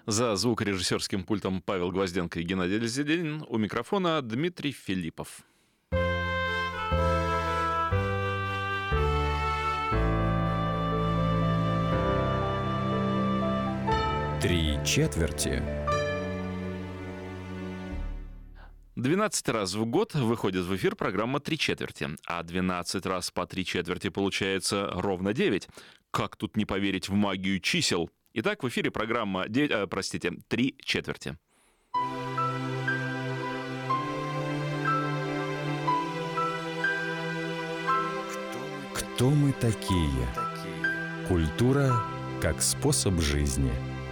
За звукорежиссерским пультом Павел Гвозденко и Геннадий Лизеденин. У микрофона Дмитрий Филиппов. Три четверти. 12 раз в год выходит в эфир программа «Три четверти», а 12 раз по 3 четверти получается ровно 9. Как тут не поверить в магию чисел? Итак, в эфире программа «Три четверти». Кто мы такие? Культура как способ жизни.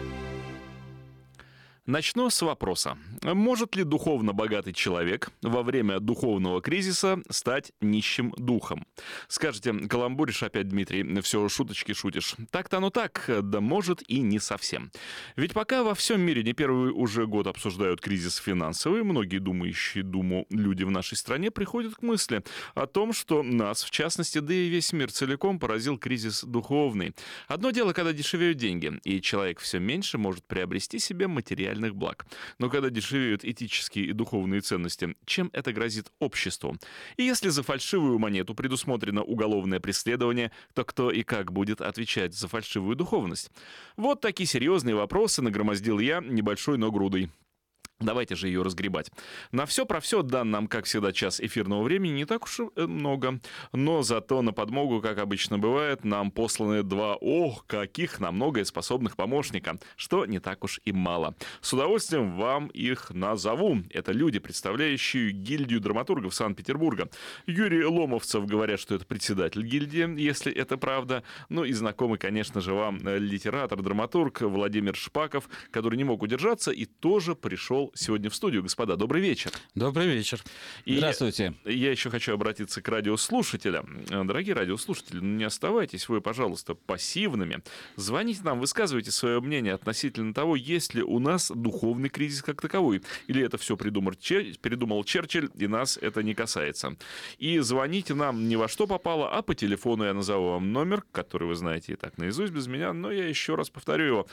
Начну с вопроса. Может ли духовно богатый человек во время духовного кризиса стать нищим духом? Скажете, каламбуришь опять, Дмитрий, все шуточки шутишь. Так-то оно так, да может и не совсем. Ведь пока во всем мире не первый уже год обсуждают кризис финансовый, многие думающие думу люди в нашей стране приходят к мысли о том, что нас, в частности, да и весь мир целиком поразил кризис духовный. Одно дело, когда дешевеют деньги, и человек все меньше может приобрести себе материальных благ. Но когда дешевеют этические и духовные ценности, чем это грозит обществу? И если за фальшивую монету предусмотрено уголовное преследование, то кто и как будет отвечать за фальшивую духовность? Вот такие серьезные вопросы нагромоздил я небольшой, но грудой. Давайте же ее разгребать. На все про все дан нам, как всегда, час эфирного времени не так уж и много. Но зато на подмогу, как обычно бывает, нам посланы два, каких на многое способных помощника, что не так уж и мало. С удовольствием вам их назову. Это люди, представляющие гильдию драматургов Санкт-Петербурга. Юрий Ломовцев, говорят, что это председатель гильдии, если это правда. Ну и знакомый, конечно же, вам литератор, драматург Владимир Шпаков, который не мог удержаться и тоже пришел сегодня в студию. Господа, добрый вечер. Добрый вечер. Здравствуйте. Я еще хочу обратиться к радиослушателям. Дорогие радиослушатели, не оставайтесь вы, пожалуйста, пассивными. Звоните нам, высказывайте свое мнение относительно того, есть ли у нас духовный кризис как таковой. Или это все придумал Черчилль, и нас это не касается. И звоните нам не во что попало, а по телефону я назову вам номер, который вы знаете и так наизусть без меня, но я еще раз повторю его.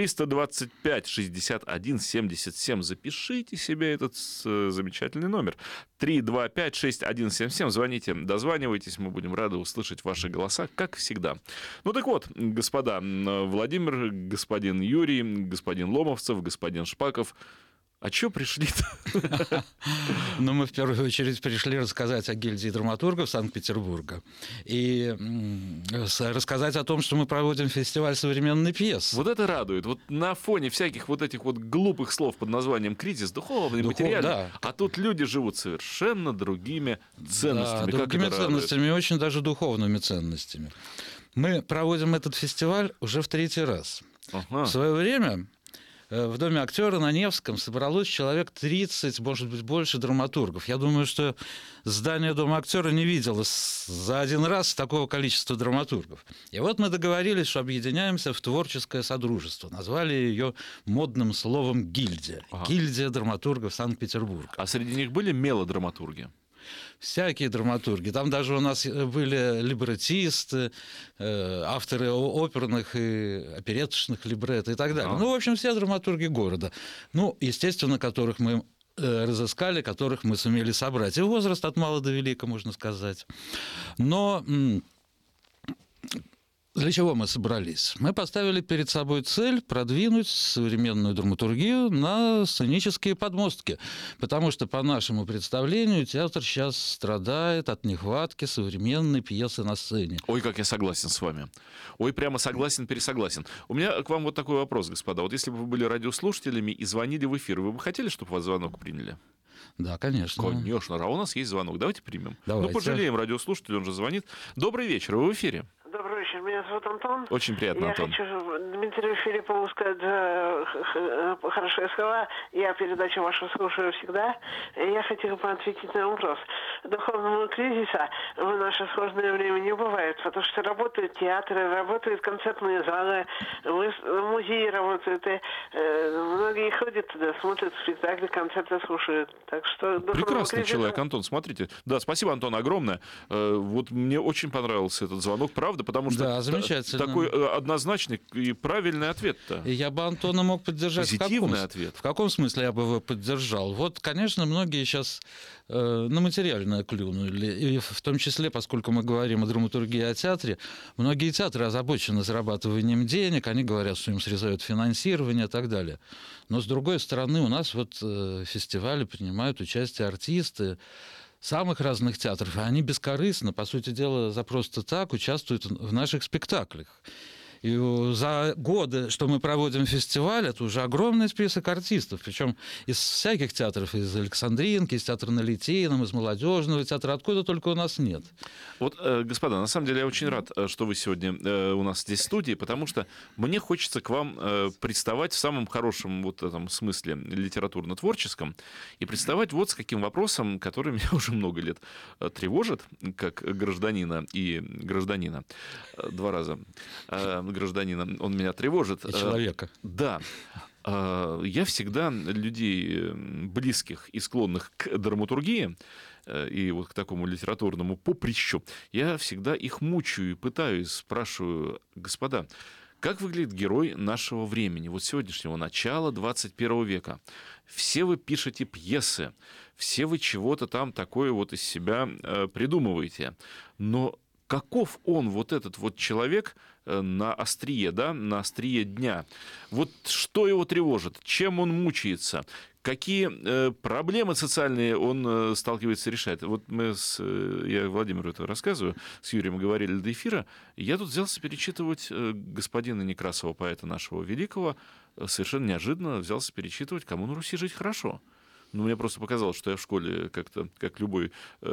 325-61-77. Запишите себе этот замечательный номер. 325-6177. Звоните, дозванивайтесь, мы будем рады услышать ваши голоса, как всегда. Ну так вот, господа, Владимир, господин Юрий, господин Ломовцев, господин Шпаков, а чё пришли-то? Ну, мы в первую очередь пришли рассказать о гильдии драматургов Санкт-Петербурга и рассказать о том, что мы проводим фестиваль современной пьесы. Вот это радует. Вот на фоне всяких вот этих вот глупых слов под названием кризис, духовный, материальный, да. А тут люди живут совершенно другими ценностями. Да, другими ценностями, очень даже духовными ценностями. Мы проводим этот фестиваль уже в 3-й раз. Ага. В свое время в Доме актера на Невском собралось человек 30, может быть, больше драматургов. Я думаю, что здание Дома актера не видело за один раз такого количества драматургов. И вот мы договорились, что объединяемся в творческое содружество. Назвали ее модным словом «гильдия». Ага. Гильдия драматургов Санкт-Петербурга. А среди них были мелодраматурги? Всякие драматурги. Там даже у нас были либретисты, авторы оперных и опереточных либретто и так далее. Ну, в общем, все драматурги города. Ну, естественно, которых мы разыскали, которых мы сумели собрать. И возраст от мала до велика, можно сказать. Но для чего мы собрались? Мы поставили перед собой цель продвинуть современную драматургию на сценические подмостки, потому что, по нашему представлению, театр сейчас страдает от нехватки современной пьесы на сцене. Ой, как я согласен с вами. Ой, прямо согласен-пересогласен. У меня к вам вот такой вопрос, господа. Вот если бы вы были радиослушателями и звонили в эфир, вы бы хотели, чтобы вас звонок приняли? Да, конечно. Конечно. А у нас есть звонок. Давайте примем. Давайте. Ну, пожалеем радиослушателя, он же звонит. Добрый вечер, вы в эфире. Добрый вечер, меня зовут Антон. Очень приятно, Антон. Я хочу Дмитрию Филиппову сказать хорошие слова. Я передачу вашу слушаю всегда. Я хотела бы ответить на вопрос. Духовного кризиса в наше сложное время не бывает, потому что работают театры, работают концертные залы, музеи работают, и многие ходят туда, смотрят спектакли, концерты слушают. Так что Прекрасный человек, Антон, смотрите. Да, спасибо, Антон, огромное. Вот мне очень понравился этот звонок, правда, потому что Да, замечательно. такой однозначный и правильный ответ-то. И я бы Антона мог поддержать. Позитивный ответ. В каком смысле я бы его поддержал? Вот, конечно, многие сейчас на материальное клюнули, и в том числе, поскольку мы говорим о драматургии и о театре, многие театры озабочены зарабатыванием денег, они говорят, что им срезают финансирование и так далее. Но, с другой стороны, у нас вот в фестивале принимают участие артисты самых разных театров, и они бескорыстно, по сути дела, за просто так участвуют в наших спектаклях. И за годы, что мы проводим фестиваль, это уже огромный список артистов, причем из всяких театров, из Александринки, из театра на Литейном, из молодежного театра, откуда только у нас нет. Вот, господа, на самом деле я очень рад, что вы сегодня у нас здесь в студии, потому что мне хочется к вам приставать в самом хорошем вот этом смысле литературно-творческом и приставать вот с каким вопросом, который меня уже много лет тревожит, как гражданина и гражданина. Два раза. Гражданина, он меня тревожит. И человека. Да. Я всегда людей близких и склонных к драматургии и вот к такому литературному поприщу, я всегда их мучаю и пытаюсь, спрашиваю: господа, как выглядит герой нашего времени, вот сегодняшнего начала 21 века? Все вы пишете пьесы, все вы чего-то там такое вот из себя придумываете, но каков он, вот этот вот человек, на острие, да, на острие дня? Вот что его тревожит, чем он мучается, какие проблемы социальные он сталкивается, решает. Вот я Владимиру это рассказываю, с Юрием говорили до эфира, я тут взялся перечитывать господина Некрасова, поэта нашего великого, совершенно неожиданно взялся перечитывать «Кому на Руси жить хорошо». Ну, мне просто показалось, что я в школе как-то, как любой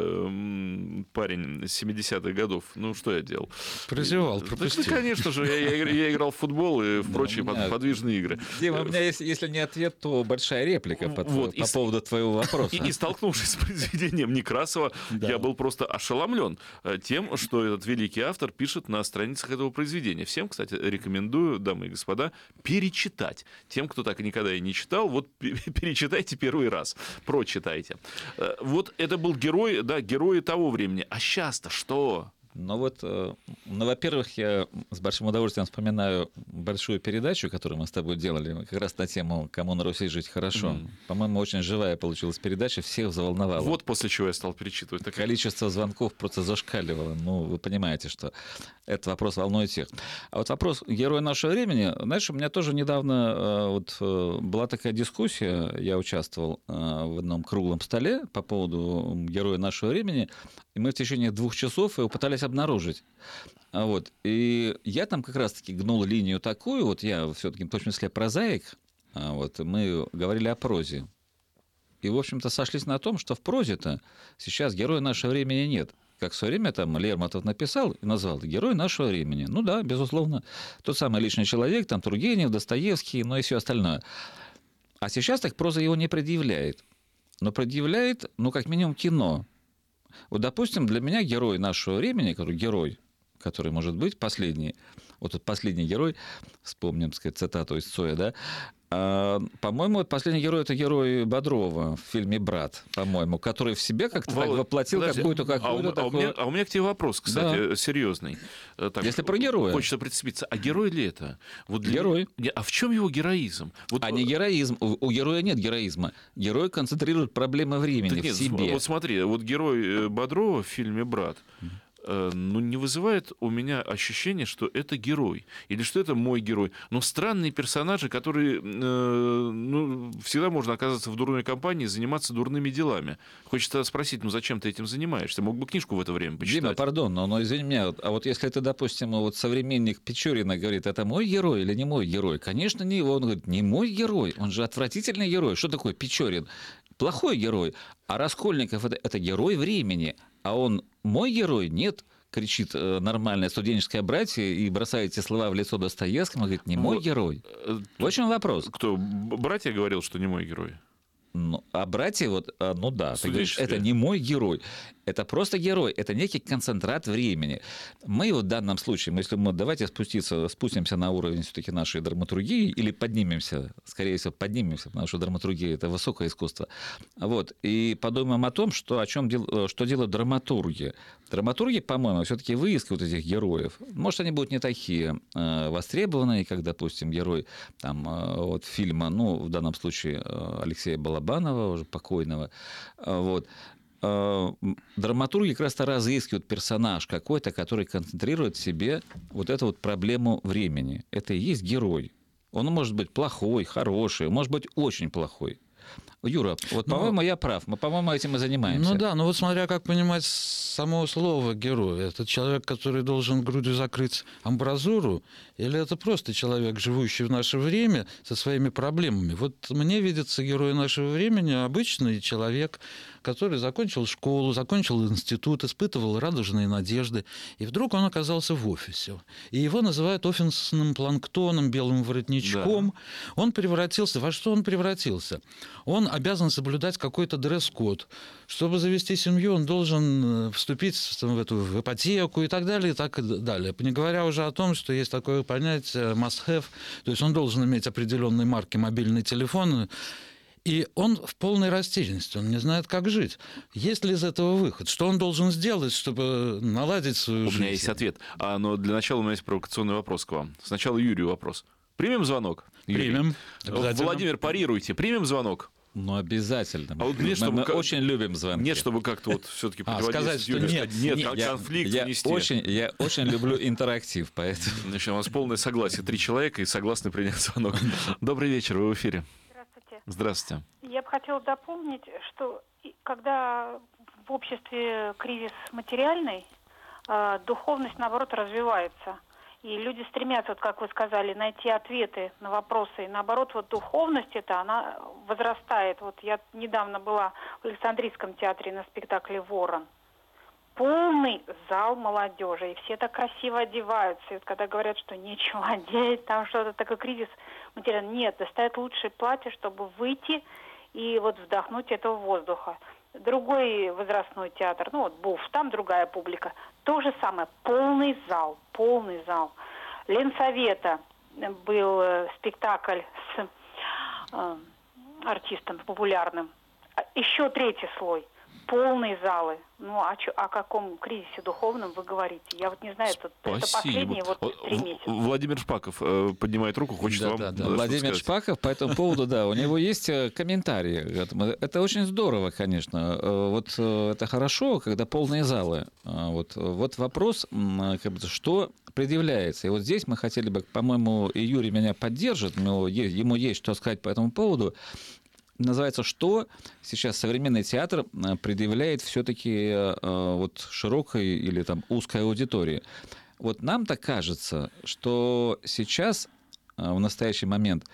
парень 70-х годов, ну, что я делал? Прозевал, пропустил. Да, конечно же, я играл в футбол и в прочие подвижные игры. Дима, у меня есть, если не ответ, то большая реплика по поводу твоего вопроса. И столкнувшись с произведением Некрасова, я был просто ошеломлен тем, что этот великий автор пишет на страницах этого произведения. Всем, кстати, рекомендую, дамы и господа, перечитать. Тем, кто так никогда и не читал, вот перечитайте первый раз. Прочитайте. Вот это был герой, да, герой того времени. А сейчас-то что? Ну вот, во-первых, я с большим удовольствием вспоминаю большую передачу, которую мы с тобой делали, как раз на тему «Кому на Руси жить хорошо». По-моему, очень живая получилась передача, всех заволновала. Вот после чего я стал перечитывать. Количество звонков просто зашкаливало. Ну, вы понимаете, что этот вопрос волнует всех. А вот вопрос героя нашего времени, знаешь, у меня тоже недавно вот была такая дискуссия, я участвовал в одном круглом столе по поводу героя нашего времени, и мы в течение 2 часов его пытались обнаружить. Вот. И я там как раз-таки гнул линию такую, вот я все-таки в том числе прозаик, вот, мы говорили о прозе. И, в общем-то, сошлись на том, что в прозе-то сейчас героя нашего времени нет. Как в свое время там Лермонтов написал и назвал герой нашего времени. Ну да, безусловно, тот самый личный человек, там Тургенев, Достоевский, но и все остальное. А сейчас так проза его не предъявляет. Но предъявляет, ну, как минимум, кино. Вот, допустим, для меня герой нашего времени, который может быть последний, вот этот последний герой, вспомним, так сказать, цитату из Цоя, да, по-моему, вот последний герой — это герой Бодрова в фильме «Брат», по-моему, который в себе как-то так воплотил какую-то такую... А у меня к тебе вопрос, кстати, да, серьезный. Так, если про героя. Хочется прицепиться. А герой ли это? Вот герой. А в чем его героизм? Вот... А не героизм. У героя нет героизма. Герой концентрирует проблемы времени в себе. Вот смотри, вот герой Бодрова в фильме «Брат», ну, не вызывает у меня ощущение, что это герой, или что это мой герой. Но странные персонажи, которые, ну, всегда можно оказаться в дурной компании, заниматься дурными делами. Хочется спросить, ну, зачем ты этим занимаешься? Мог бы книжку в это время почитать. Дима, пардон, но извини меня, а вот если ты, допустим, вот современник Печорина говорит, это мой герой или не мой герой? Конечно, не его. Он говорит, не мой герой, он же отвратительный герой. Что такое Печорин? Плохой герой. А Раскольников — это герой времени. А он мой герой? Нет, кричит нормальное студенческое братье и бросает эти слова в лицо Достоевскому. Говорит, не мой герой. В чем вопрос? Кто? Братья говорил, что не мой герой? Ну, а братья, вот, ну да, ты говоришь, это не мой герой. Это просто герой, это некий концентрат времени. Мы вот в данном случае, если мы давайте спустимся на уровень все-таки нашей драматургии или поднимемся, скорее всего, поднимемся, потому что драматургия — это высокое искусство. Вот, и подумаем о том, что делают драматурги. Драматурги, по-моему, все-таки выискивают этих героев. Может, они будут не такие востребованные, как, допустим, герой там, вот, фильма, ну, в данном случае Алексея Балабанова, уже покойного. Вот. Драматурги как раз-то разыскивают персонаж какой-то, который концентрирует в себе вот эту вот проблему времени. Это и есть герой. Он может быть плохой, хороший, может быть очень плохой. Юра, вот, по-моему, я прав. Мы, по-моему, этим и занимаемся. Ну да, но вот смотря как понимать само слово «герой». Это человек, который должен грудью закрыть амбразуру, или это просто человек, живущий в наше время со своими проблемами? Вот мне видится герой нашего времени обычный человек, который закончил школу, закончил институт, испытывал радужные надежды, и вдруг он оказался в офисе. И его называют офисным планктоном, белым воротничком. Да. Он превратился... Во что он превратился? Он обязан соблюдать какой-то дресс-код. Чтобы завести семью, он должен вступить в ипотеку и так далее, и так далее. Не говоря уже о том, что есть такое понятие must-have, то есть он должен иметь определенной марки мобильный телефон, и он в полной растерянности, он не знает, как жить. Есть ли из этого выход? Что он должен сделать, чтобы наладить свою жизнь? У меня есть ответ. Но для начала у меня есть провокационный вопрос к вам. Сначала Юрию вопрос. Примем звонок? Примем. Владимир, парируйте. Примем звонок? Ну, обязательно. А вот мне, мы очень любим звонки. Нет, чтобы как-то вот все-таки сказать, что нет, конфликт внести. Я очень люблю интерактив, поэтому... Значит, у нас полное согласие. 3 человека и согласны принять звонок. Добрый вечер, вы в эфире. Здравствуйте. Я бы хотела дополнить, что когда в обществе кризис материальный, духовность, наоборот, развивается. И люди стремятся, вот как вы сказали, найти ответы на вопросы. И наоборот, вот духовность эта, она возрастает. Вот я недавно была в Александрийском театре на спектакле «Ворон». Полный зал молодежи, и все так красиво одеваются. И вот когда говорят, что нечего одеть, там что-то такой кризис материальный, нет, достают лучшее платье, чтобы выйти и вот вдохнуть этого воздуха. Другой возрастной театр, ну вот БУФ, там другая публика. То же самое, полный зал, полный зал. Ленсовета был спектакль с артистом популярным. Еще 3-й слой. Полные залы. Ну, о каком кризисе духовном вы говорите? Я вот не знаю, это последние вот 3 месяца. Владимир Шпаков поднимает руку, хочет вам... Да. Владимир Шпаков по этому поводу, да, у него есть комментарии. Это очень здорово, конечно. Вот это хорошо, когда полные залы. Вот вопрос, что предъявляется. И вот здесь мы хотели бы, по-моему, и Юрий меня поддержит, ему есть что сказать по этому поводу. Называется, что сейчас современный театр предъявляет все-таки вот широкой или там узкой аудитории. Вот нам так кажется, что сейчас, в настоящий момент,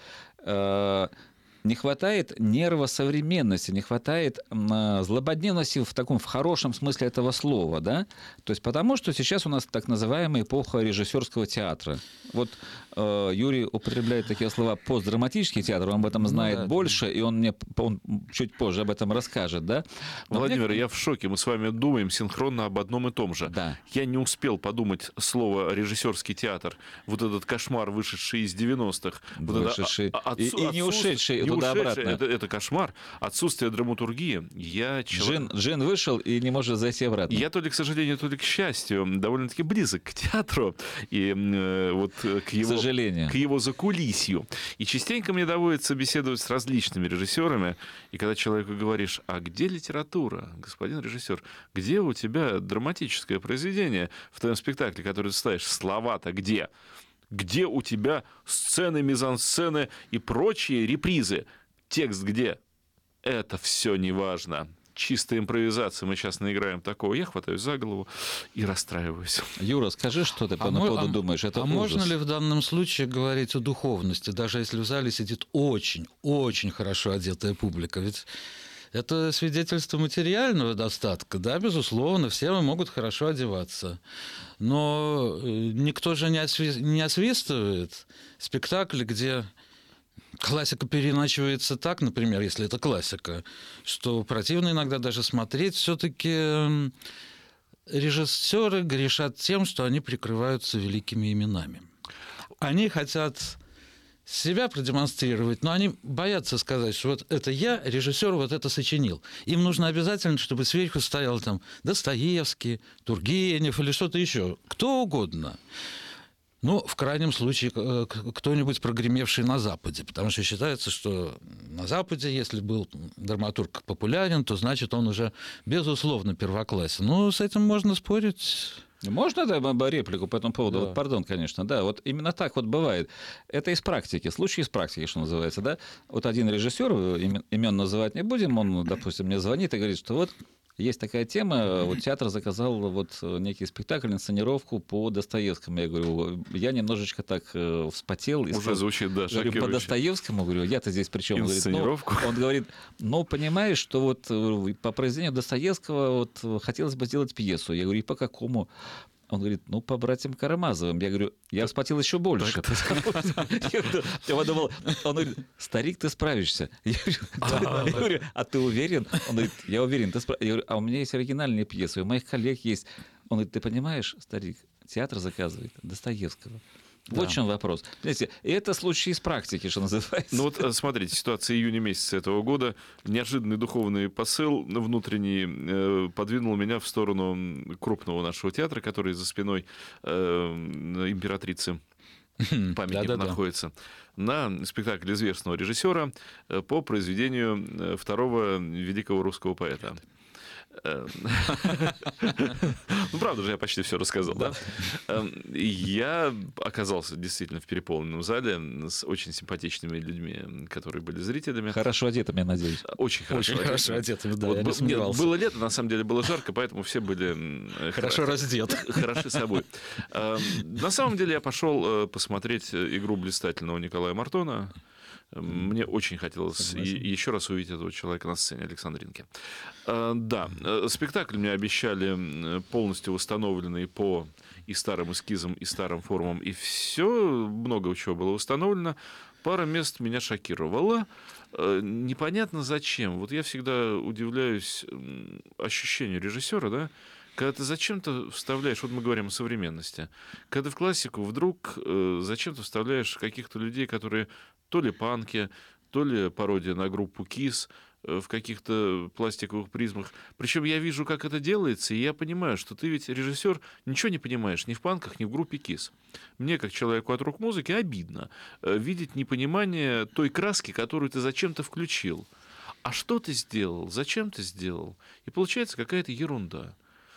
не хватает нерва современности, не хватает злободневности в хорошем смысле этого слова, да? То есть потому, что сейчас у нас так называемая эпоха режиссерского театра. Вот Юрий употребляет такие слова постдраматический театр, он об этом знает больше, и он чуть позже об этом расскажет, да? Но Владимир, я в шоке, мы с вами думаем синхронно об одном и том же. Да. Я не успел подумать слово режиссерский театр, вот этот кошмар, вышедший из 90-х. Вышедший и не ушедший туда-обратно. Это кошмар. Отсутствие драматургии. Джин вышел и не может зайти обратно. Я то ли, к сожалению, то ли к счастью, довольно-таки близок к театру и вот к его закулисью. И частенько мне доводится беседовать с различными режиссерами, и когда человеку говоришь, а где литература, господин режиссер, где у тебя драматическое произведение в твоем спектакле, который ты ставишь, слова-то где? Где у тебя сцены, мизансцены и прочие репризы? Текст где? Это все не важно. Чистая импровизация. Мы сейчас наиграем такого. Я хватаюсь за голову и расстраиваюсь. Юра, скажи, что ты по поводу думаешь? Это ужас. Можно ли в данном случае говорить о духовности, даже если в зале сидит очень хорошо одетая публика? Ведь это свидетельство материального достатка, да, безусловно, все могут хорошо одеваться. Но никто же не освистывает спектакли, где классика переиначивается так, например, если это классика, что противно иногда даже смотреть. Все-таки режиссеры грешат тем, что они прикрываются великими именами. Они хотят себя продемонстрировать, но они боятся сказать, что вот это я, режиссер, вот это сочинил. Им нужно обязательно, чтобы сверху стоял там Достоевский, Тургенев или что-то еще. Кто угодно. Ну, в крайнем случае, кто-нибудь, прогремевший на Западе. Потому что считается, что на Западе, если был драматург популярен, то значит он уже, безусловно, первоклассен. Ну, с этим можно спорить. Можно реплику по этому поводу? Да. Вот, пардон, конечно, да, вот именно так вот бывает. Это из практики, случай из практики, что называется, да. Вот один режиссер, имен называть не будем, он, допустим, мне звонит и говорит, что вот есть такая тема, вот театр заказал вот некий спектакль, инсценировку по Достоевскому. Я говорю, я немножечко так вспотел. И Уже звучит, да, говорю, шокирующе. по Достоевскому, говорю, я-то здесь при чем? Инсценировку? Он говорит, ну, понимаешь, что вот по произведению Достоевского вот хотелось бы сделать пьесу. Я говорю, и по какому? Он говорит, ну, по братьям Карамазовым. Я говорю, я вспотел еще больше. Я подумал, он говорит, старик, ты справишься. Я говорю, а ты уверен? Он говорит, я уверен, ты справишься. Я говорю, а у меня есть оригинальные пьесы, у моих коллег есть. Он говорит, ты понимаешь, старик, театр заказывает Достоевского. Вот в чем вопрос. Понимаете, и это случай из практики, что называется. Ну вот смотрите, ситуация июня месяца этого года. Неожиданный духовный посыл внутренний подвинул меня в сторону крупного нашего театра, который за спиной императрицы памятник находится, на спектакль известного режиссера по произведению второго великого русского поэта. Ну, правда же, я почти все рассказал, да? Я оказался действительно в переполненном зале с очень симпатичными людьми, которые были зрителями. Хорошо одетыми, я надеюсь. Очень хорошо одетыми, да, вот, я не сомневался. было лето, на самом деле было жарко, поэтому все были Хорошо раздеты. хороши собой. На самом деле я пошел посмотреть игру блистательного Николая Мартона. Мне очень хотелось еще раз увидеть этого человека на сцене Александринки. Да, спектакль мне обещали полностью восстановленный по и старым эскизам, и старым формам, и все, много чего было восстановлено. Пара мест меня шокировала. Непонятно зачем. Вот я всегда удивляюсь ощущению режиссера, да, когда ты зачем-то вставляешь, вот мы говорим о современности, когда в классику вдруг зачем-то вставляешь каких-то людей, которые то ли панки, то ли пародия на группу Kiss в каких-то пластиковых призмах. Причем я вижу, как это делается, и я понимаю, что ты ведь режиссер, ничего не понимаешь ни в панках, ни в группе Kiss. Мне, как человеку от рок-музыки, обидно видеть непонимание той краски, которую ты зачем-то включил. А что ты сделал? Зачем ты сделал? И получается какая-то ерунда.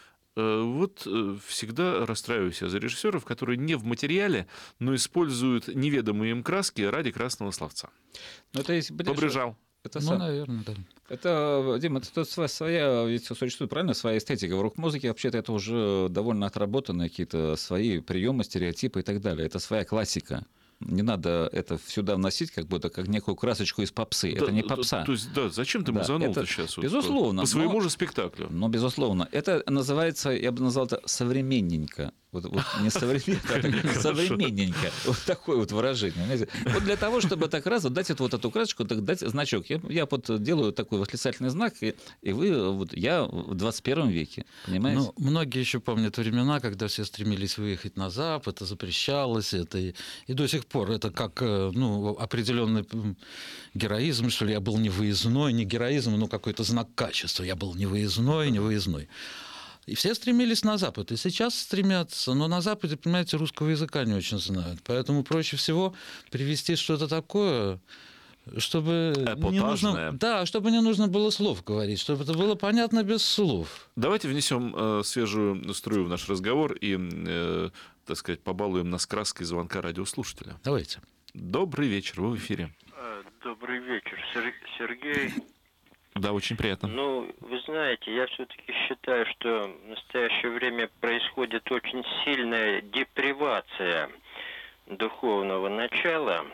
Вот всегда расстраиваюсь я за режиссеров, которые не в материале, но используют неведомые им краски ради красного словца. Это если, Побрежал. Это наверное, да. Это, Дима, это своя, ведь существует, правильно, своя эстетика. В рок-музыке вообще-то это уже довольно отработанные какие-то свои приемы, стереотипы и так далее. Это своя классика. Не надо это сюда вносить, как будто как некую красочку из попсы. Да, это не попса. То есть, да, зачем ты мазанул-то сейчас? Безусловно. По своему же спектаклю. Но, безусловно. Это называется, я бы назвал это современненько. Вот не современненько, а современненько. Вот такое вот выражение. Понимаете? Вот для того, чтобы так раз вот дать вот эту красочку, так дать значок. Я вот делаю такой восклицательный знак, и вы, вот я в 21 веке. Понимаете? Ну, многие еще помнят времена, когда все стремились выехать на Запад, это запрещалось, это и до сих пор это как определенный героизм, что ли, я был не выездной, не героизм, но какой-то знак качества. Я был не выездной, не выездной. И все стремились на Запад, и сейчас стремятся, но на Западе, понимаете, русского языка не очень знают. Поэтому проще всего привести что-то такое, чтобы не нужно, да, чтобы не нужно было слов говорить, чтобы это было понятно без слов. Давайте внесем свежую струю в наш разговор и, так сказать, побалуем нас краской звонка радиослушателя. Давайте. Добрый вечер, вы в эфире. Добрый вечер, Сергей. Да, очень приятно. Ну, вы знаете, я все-таки считаю, что в настоящее время происходит очень сильная депривация духовного начала.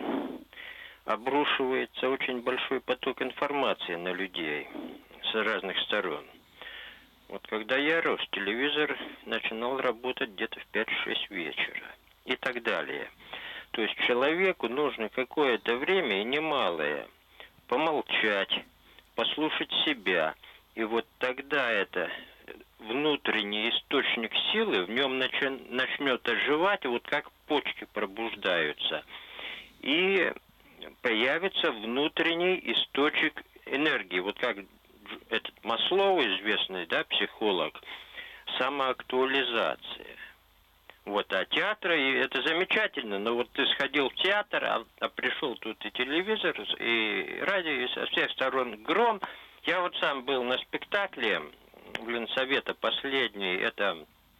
Обрушивается очень большой поток информации на людей с разных сторон. Вот когда я рос, телевизор начинал работать где-то в 5-6 вечера и так далее. То есть человеку нужно какое-то время, и немалое, помолчать, послушать себя. И вот тогда это внутренний источник силы в нем начнет оживать, вот как почки пробуждаются. И появится внутренний источник энергии. Вот как этот Маслоу, известный, да, психолог, самоактуализация. Вот, а театр, и это замечательно, но вот ты сходил в театр, а пришел тут и телевизор, и радио, и со всех сторон гром. Я вот сам был на спектакле в Ленсовета последний, это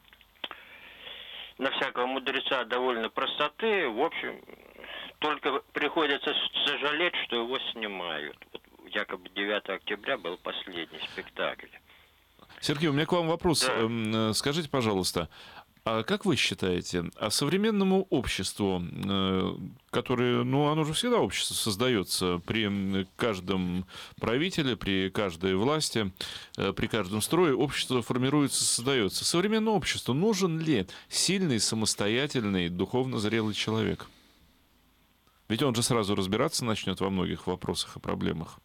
на всякого мудреца довольно простоты, в общем, только приходится сожалеть, что его снимают. Вот, якобы 9 октября был последний спектакль. Сергей, у меня к вам вопрос. Да. Скажите, пожалуйста, а как вы считаете, а современному обществу, которое, ну, оно же всегда общество создается при каждом правителе, при каждой власти, при каждом строе, общество формируется, создается. Современному обществу нужен ли сильный, самостоятельный, духовно зрелый человек? Ведь он же сразу разбираться начнет во многих вопросах и проблемах.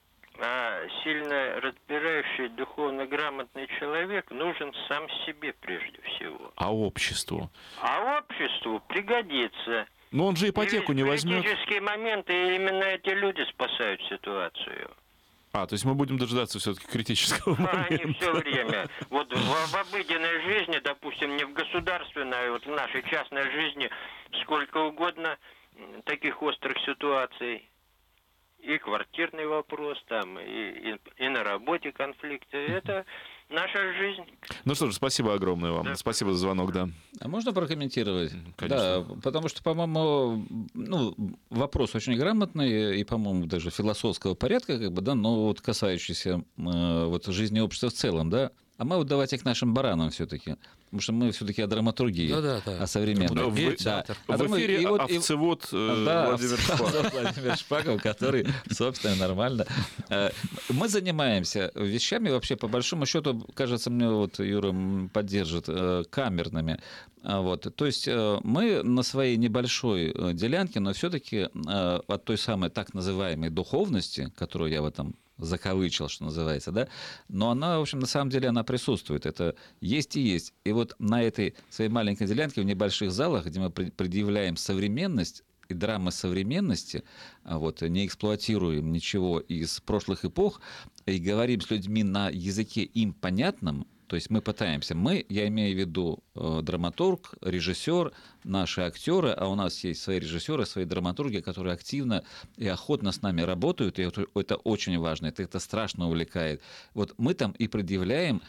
А сильно разбирающий, духовно грамотный человек нужен сам себе прежде всего. А обществу? А обществу пригодится. Но он же ипотеку не возьмет. В критические моменты именно эти люди спасают ситуацию. А, то есть мы будем дожидаться все-таки критического момента. Они все время. Вот в обыденной жизни, допустим, не в государственной, а вот в нашей частной жизни сколько угодно таких острых ситуаций. И квартирный вопрос, там, и на работе конфликты. Это наша жизнь. Ну что ж, спасибо огромное вам. Да. Спасибо за звонок, да. А можно прокомментировать? Конечно. Да, потому что, по-моему, ну, вопрос очень грамотный и, по-моему, даже философского порядка, как бы, да, но вот касающийся вот жизни общества в целом, да. А мы вот давайте к нашим баранам все-таки. Потому что мы все-таки о драматургии, о современной. В эфире овцевод Владимир Шпаков. Владимир Шпаков, который, собственно, нормально. Мы занимаемся вещами вообще, по большому счету, кажется, мне вот Юра поддержит, камерными. Вот. То есть мы на своей небольшой делянке, но все-таки от той самой так называемой духовности, которую я в этом закавычил, что называется, да, но она, в общем, на самом деле она присутствует, это есть и есть. И вот на этой своей маленькой делянке в небольших залах, где мы предъявляем современность и драмы современности, вот, не эксплуатируем ничего из прошлых эпох и говорим с людьми на языке им понятном, то есть мы пытаемся, я имею в виду драматург, режиссер, наши актеры, а у нас есть свои режиссеры, свои драматурги, которые активно и охотно с нами работают, и это очень важно, это страшно увлекает. Вот мы там и предъявляем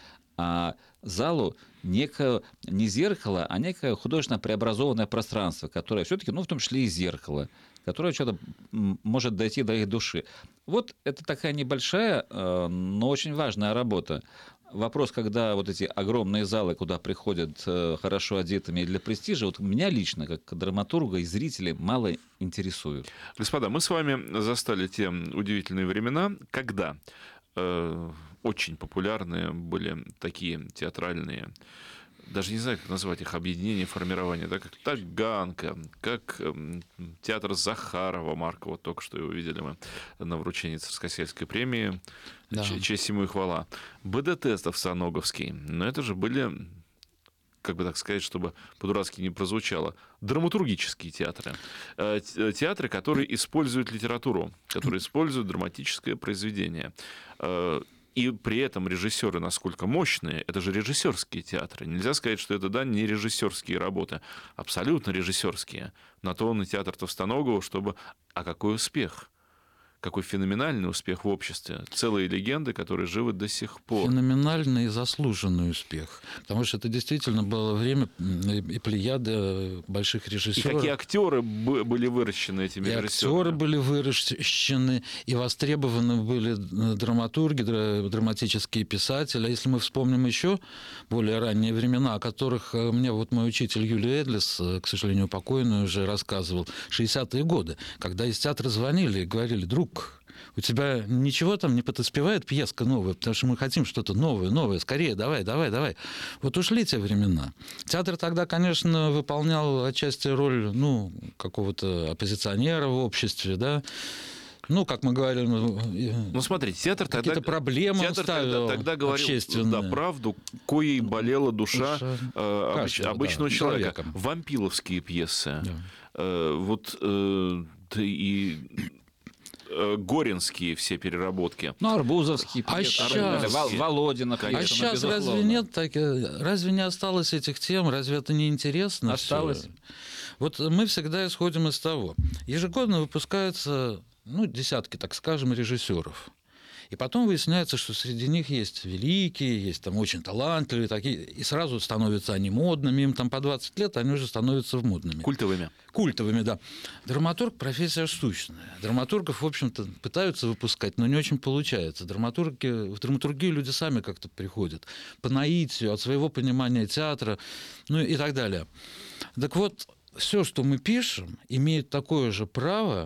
залу некое не зеркало, а некое художественно преобразованное пространство, которое все-таки, ну, в том числе и зеркало, которое что-то может дойти до их души. Вот это такая небольшая, но очень важная работа. Вопрос, когда вот эти огромные залы, куда приходят хорошо одетыми и для престижа, вот меня лично, как драматурга и зрителей, мало интересует. Господа, мы с вами застали те удивительные времена, когда очень популярные были такие театральные, даже не знаю, как назвать их, объединения, формирования, да, как Таганка, как театр Захарова, Марка, вот только что его видели мы на вручении Царскосельской премии, да. Честь ему и хвала. БД-тестов Саноговский, но это же были, как бы так сказать, чтобы по-дурацки не прозвучало, драматургические театры. Театры, которые используют литературу, которые используют драматическое произведение. И при этом режиссеры насколько мощные, это же режиссерские театры. Нельзя сказать, что это, да, не режиссерские работы. Абсолютно режиссерские. На то он и театр Товстоногова, чтобы... А какой успех? Какой феноменальный успех в обществе. Целые легенды, которые живы до сих пор. Феноменальный и заслуженный успех. Потому что это действительно было время и плеяда больших режиссеров. И какие актеры были выращены этими режиссерами. Актеры были выращены, и востребованы были драматурги, драматические писатели. А если мы вспомним еще более ранние времена, о которых мне вот мой учитель Юлий Эдлис, к сожалению, покойный, уже рассказывал, 60-е годы, когда из театра звонили и говорили: друг, друг, у тебя ничего там не подоспевает пьеска новая, потому что мы хотим что-то новое, скорее, давай. Вот ушли те времена. Театр тогда, конечно, выполнял отчасти роль, какого-то оппозиционера в обществе, да. Как мы говорим... смотрите, театр тогда... Какие-то проблемы он ставил тогда говорил, общественные. да, правду, коей болела душа обычного человека. человека. Вампиловские пьесы. Да. И горинские все переработки. Арбузовские А пьесы, щас- Володина, А конечно, сейчас разве безусловно. нет разве не осталось этих тем? Разве это не интересно? Осталось. всё? Вот мы всегда исходим из того. Ежегодно выпускаются, десятки, так скажем, режиссеров. И потом выясняется, что среди них есть великие, есть там очень талантливые такие, и сразу становятся они модными, им там по 20 лет, они уже становятся модными. Культовыми, да. Драматург — профессия штучная. Драматургов, в общем-то, пытаются выпускать, но не очень получается. В драматургию люди сами как-то приходят по наитию, от своего понимания театра, и так далее. Так вот, все, что мы пишем, имеет такое же право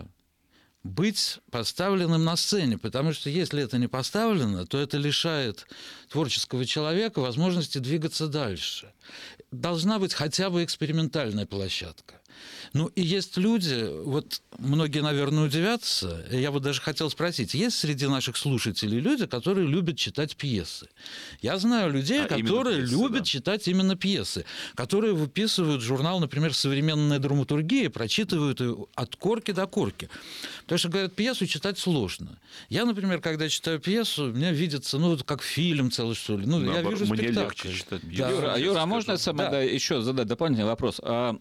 быть поставленным на сцене, потому что если это не поставлено, то это лишает творческого человека возможности двигаться дальше. Должна быть хотя бы экспериментальная площадка. И есть люди, многие, наверное, удивятся, я даже хотел спросить, есть среди наших слушателей люди, которые любят читать пьесы? Я знаю людей, которые любят читать именно пьесы, которые выписывают журнал, например, «Современная драматургия», прочитывают ее от корки до корки. Потому что, говорят, пьесу читать сложно. Я, например, когда читаю пьесу, мне видится, как фильм целый, что ли. Я вижу спектакль. Мне легче читать пьесу. Да. Юра, можно еще задать дополнительный вопрос?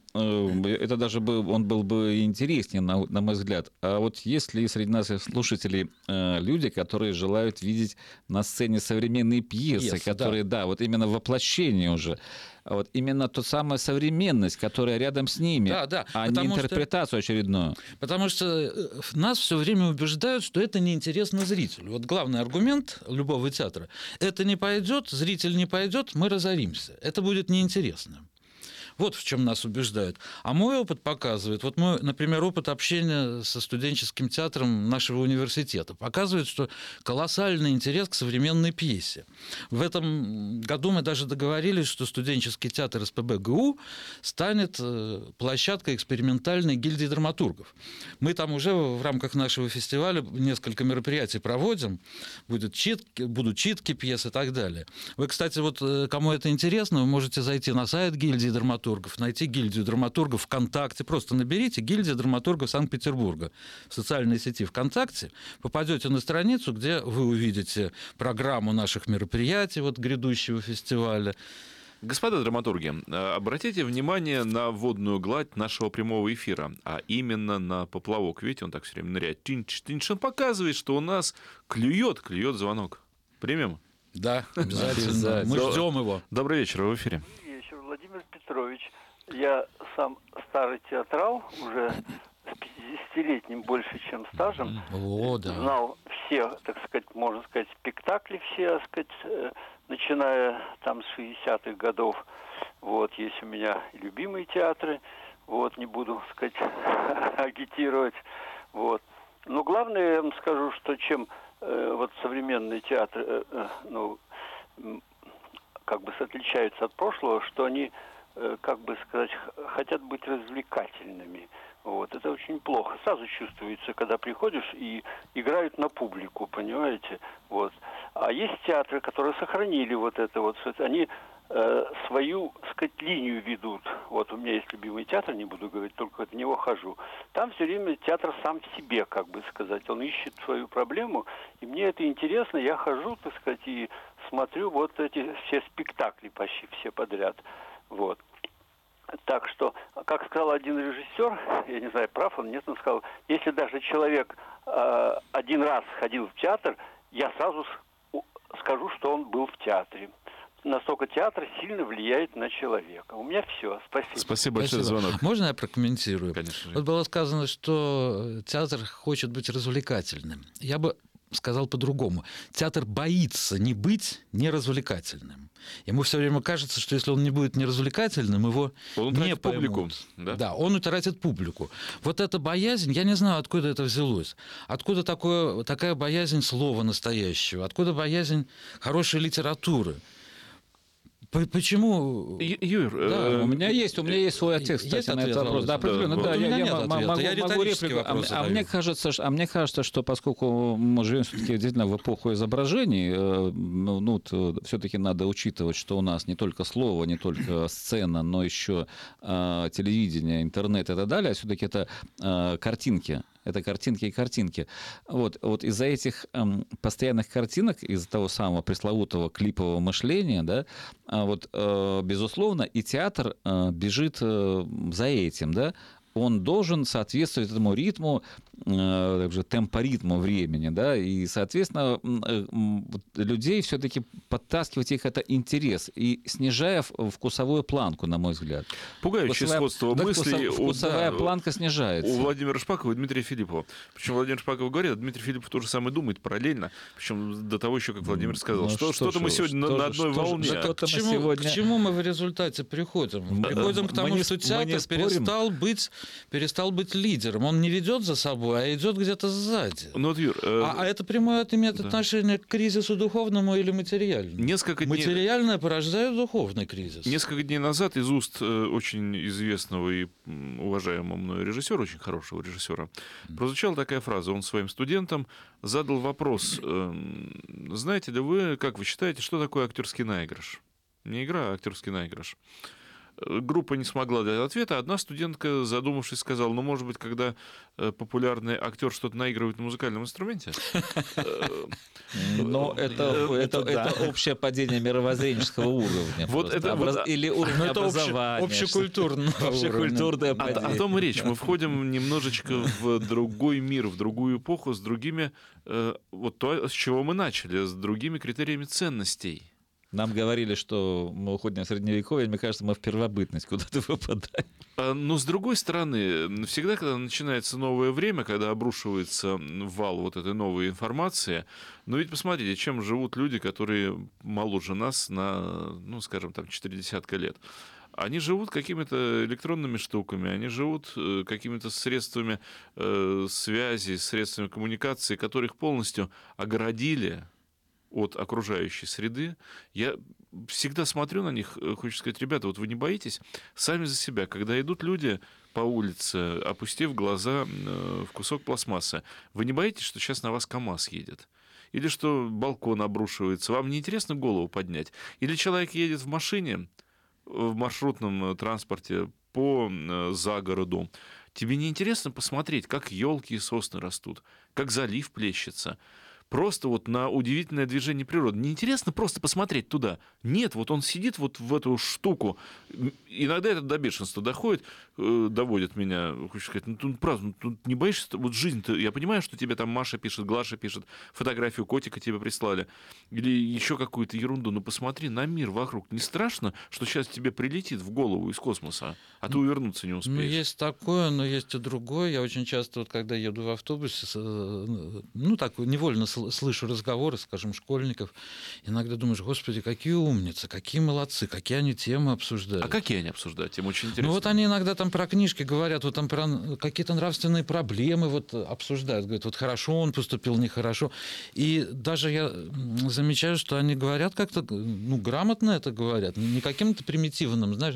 Это даже он был бы интереснее, на мой взгляд. А вот есть ли среди наших слушателей люди, которые желают видеть на сцене современные пьесы, которые, именно воплощение уже, именно ту самую современность, которая рядом с ними, а не интерпретацию очередную. Потому что нас все время убеждают, что это неинтересно зрителю. Главный аргумент любого театра – это не пойдет, зритель не пойдет, мы разоримся. Это будет неинтересно. Вот в чем нас убеждают. А мой опыт показывает, мой, например, опыт общения со студенческим театром нашего университета показывает, что колоссальный интерес к современной пьесе. В этом году мы даже договорились, что студенческий театр СПб-ГУ станет площадкой экспериментальной гильдии драматургов. Мы там уже в рамках нашего фестиваля несколько мероприятий проводим. Будут читки пьес и так далее. Вы, кстати, кому это интересно, вы можете зайти на сайт гильдии драматургов, найти гильдию драматургов ВКонтакте. Просто наберите «Гильдия драматургов Санкт-Петербурга» в социальной сети ВКонтакте. Попадете на страницу, где вы увидите программу наших мероприятий грядущего фестиваля. Господа драматурги, обратите внимание на водную гладь нашего прямого эфира, а именно на поплавок. Видите, он так все время ныряет. Тинч. Он показывает, что у нас клюет звонок. Примем? Да, обязательно. Мы ждем его. Добрый вечер, вы в эфире. Владимир Петрович, я сам старый театрал, уже с 50-летним больше, чем стажем. Знал все, так сказать, можно сказать, спектакли все, так сказать, начиная там с 60-х годов. Есть у меня любимые театры, не буду, так сказать, агитировать. Но главное, я вам скажу, что чем современный театр, отличаются от прошлого, что они, хотят быть развлекательными. Это очень плохо. Сразу чувствуется, когда приходишь и играют на публику, понимаете? А есть театры, которые сохранили они свою, линию ведут. У меня есть любимый театр, не буду говорить, только в него хожу. Там все время театр сам в себе, он ищет свою проблему, и мне это интересно, я хожу, и смотрю эти все спектакли почти все подряд. Так что, как сказал один режиссер, я не знаю, прав он, нет, он сказал, если даже человек один раз ходил в театр, я сразу скажу, что он был в театре. Настолько театр сильно влияет на человека. У меня все. Спасибо. Спасибо большое за звонок. Можно я прокомментирую? Конечно. Было сказано, что театр хочет быть развлекательным. Я бы сказал по-другому. Театр боится не быть неразвлекательным. Ему все время кажется, что если он не будет неразвлекательным, его он не утратит поймут. публику. Да, он утратит публику. Вот эта боязнь, я не знаю, откуда это взялось. Откуда такая боязнь слова настоящего? Откуда боязнь хорошей литературы? Почему? Юр, у меня есть свой ответ, кстати, есть на этот ответ, вопрос. Да, определенно, да, я могу реплику. Мне кажется, что поскольку мы живем все-таки действительно в эпоху изображений, все-таки надо учитывать, что у нас не только слово, не только сцена, но еще телевидение, интернет и так далее, все-таки это картинки. Это картинки и картинки. Вот из-за этих постоянных картинок, из-за того самого пресловутого клипового мышления, да, безусловно, и театр бежит за этим, да. Он должен соответствовать этому ритму, темпоритму времени, да, и, соответственно, людей все-таки подтаскивать их это интерес, и снижая вкусовую планку, на мой взгляд. Пугающее сходство мыслей. Вкусовая планка снижается. У Владимира Шпакова и Дмитрия Филиппова. Причем Владимир Шпаков говорит, а Дмитрий Филиппов то же самое думает параллельно, причем до того еще, как Владимир сказал, что-то мы сегодня на одной волне. К чему мы в результате приходим? Приходим к тому, что театр перестал быть лидером. Он не ведет за собой, а идет где-то сзади. Юр, это прямое имеет отношение к кризису духовному или материальному? Материальное порождает духовный кризис. Несколько дней назад из уст очень известного и уважаемого мною режиссера, очень хорошего режиссера, прозвучала такая фраза. Он своим студентам задал вопрос. Знаете ли вы, как вы считаете, что такое актерский наигрыш? Не игра, а актерский наигрыш. Группа не смогла дать ответа. Одна студентка, задумавшись, сказала, может быть, когда популярный актер что-то наигрывает на музыкальном инструменте? Но это общее падение мировоззренческого уровня. Или уровня образования. Общекультурное падение. О том и речь. Мы входим немножечко в другой мир, в другую эпоху, с другими, то, с чего мы начали, с другими критериями ценностей. Нам говорили, что мы уходим в Средневековье, мне кажется, мы в первобытность куда-то выпадаем. Но, с другой стороны, всегда, когда начинается новое время, когда обрушивается вал этой новой информации, ведь посмотрите, чем живут люди, которые моложе нас на, 4 десятка лет. Они живут какими-то электронными штуками, они живут какими-то средствами связи, средствами коммуникации, которых полностью огородили от окружающей среды. Я всегда смотрю на них, хочу сказать, ребята, вы не боитесь? Сами за себя, когда идут люди по улице, опустив глаза в кусок пластмассы, вы не боитесь, что сейчас на вас КамАЗ едет? Или что балкон обрушивается? Вам не интересно голову поднять? Или человек едет в машине, в маршрутном транспорте по загороду? Тебе не интересно посмотреть, как елки и сосны растут, как залив плещется? Просто на удивительное движение природы. Неинтересно просто посмотреть туда. Нет, он сидит в эту штуку. Иногда это до бешенства доводит меня. Хочу сказать, правда, не боишься? Жизнь-то, я понимаю, что тебе там Маша пишет, Глаша пишет, фотографию котика тебе прислали. Или еще какую-то ерунду. Но посмотри на мир вокруг. Не страшно, что сейчас тебе прилетит в голову из космоса, а ты увернуться не успеешь? Есть такое, но есть и другое. Я очень часто, когда еду в автобусе, невольно слышу разговоры, скажем, школьников. Иногда думаешь, господи, какие умницы, какие молодцы, какие они темы обсуждают. А какие они обсуждают? Тем очень интересно. Они иногда там про книжки говорят, там про какие-то нравственные проблемы обсуждают. Говорят, хорошо он поступил, нехорошо. И даже я замечаю, что они говорят как-то, грамотно это говорят, не каким-то примитивным, знаешь,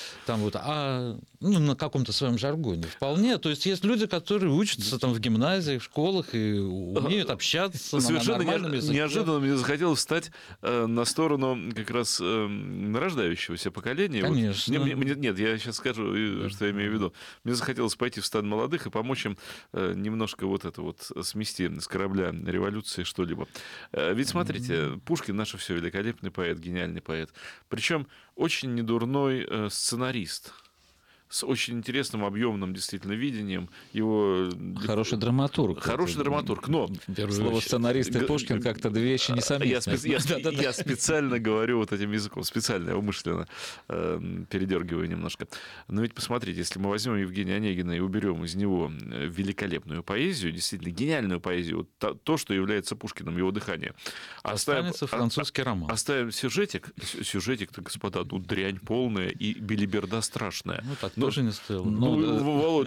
а на каком-то своем жаргоне. Вполне. То есть люди, которые учатся там в гимназиях, в школах и умеют общаться. Совершенно неожиданно мне захотелось встать на сторону как раз нарождающегося поколения. Конечно. Нет, я сейчас скажу, что я имею в виду. Мне захотелось пойти в стан молодых и помочь им немножко смести с корабля революции что-либо. Ведь смотрите, Пушкин наш все великолепный поэт, гениальный поэт. Причем очень недурной сценарист. с очень интересным, объемным действительно видением. Его... Хороший драматург. Хороший драматург, но... Слово сценарист и Пушкин как-то две вещи несовместные. Я специально говорю вот этим языком, специально, я умышленно передергиваю немножко. Но ведь посмотрите, если мы возьмем Евгения Онегина и уберем из него великолепную поэзию, действительно гениальную поэзию, то, что является Пушкиным, его дыхание. Останется французский роман. Оставим сюжетик-то, господа, ну, дрянь полная и белиберда страшная. Ну, так тоже не стоило. Володь,